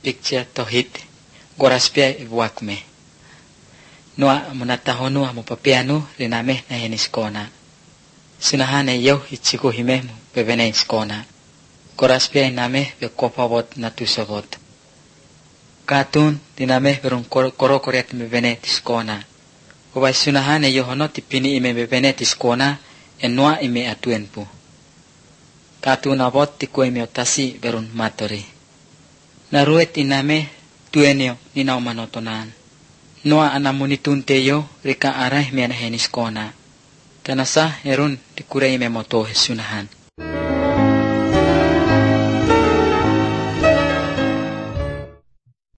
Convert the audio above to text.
picture tohit goraspia iwakme. Noa munatahonu mo papiano riname na heniskona. Sunahan ay yo ichiku hime mo bebene iskona. Goraspia iname be kopawot na tusabot. Katun diname berung koro koreat bebene iskona. Ubay sunahan ay yo hono tipini ime bebene iskona en noa ime atuen pu. Katun abot tiku ime otasi berun matori. Naruet iname tuenyo ninaw manotonan. Noa anamunitunte yo rika aray miana heniskona. Tanasa erun tikure ime moto sunahan.